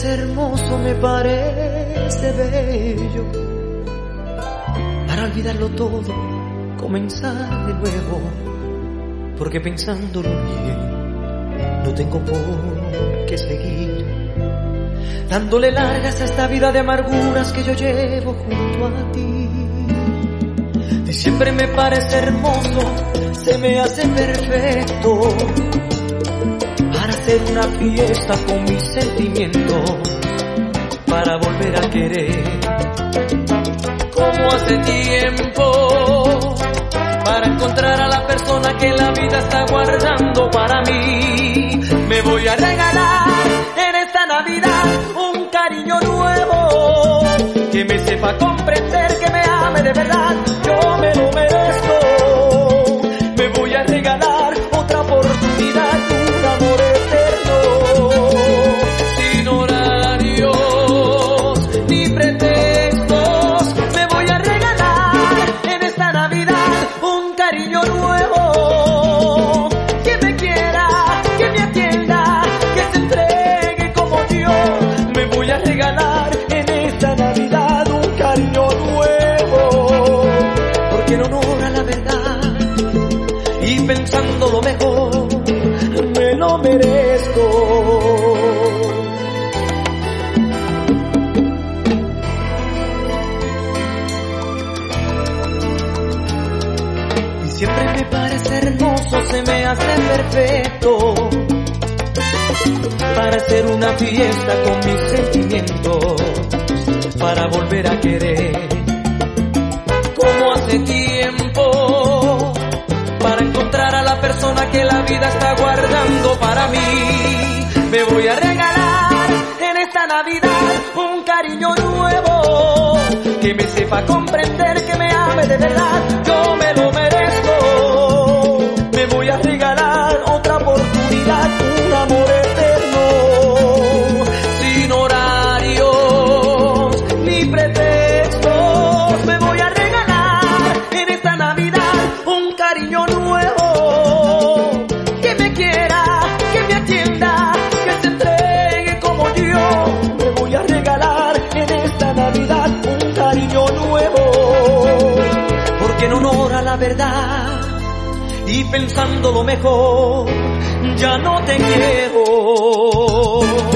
parece hermoso, me parece bello. Para olvidarlo todo, comenzar de nuevo. Porque pensándolo bien, no tengo por qué seguir dándole largas a esta vida de amarguras que yo llevo junto a ti. Diciembre me parece hermoso, se me hace perfecto para hacer una fiesta con mis sentimientos, para volver a querer como hace tiempo, para encontrar a la persona que la vida está guardando para mí. Me voy a regalar en esta Navidad un cariño nuevo, que me sepa comprender, que me ame de verdad, yo me lo merezco. Me voy a regalar otra oportunidad, un amor eterno, sin horarios ni pretextos. Me voy a regalar en esta Navidad un cariño nuevo, que me quiera, que me atienda, que se entregue como Dios. Me voy a regalar en esta Navidad un cariño nuevo, porque en honor a la verdad y pensando lo mejor, me lo merezco. Siempre me parece hermoso, se me hace perfecto para hacer una fiesta con mis sentimientos, para volver a querer como hace tiempo, para encontrar a la persona que la vida está guardando para mí. Me voy a regalar en esta Navidad un cariño nuevo, que me sepa comprender, que me ame de verdad, yo me lo merezco. Me voy a regalar otra oportunidad, un amor eterno, sin horarios ni pretextos. Me voy a regalar en esta Navidad un cariño nuevo, que me quiera, que me atienda, que se entregue como yo. Me voy a regalar en esta Navidad un cariño nuevo, porque en honor a la verdad y pensando lo mejor, ya no te quiero.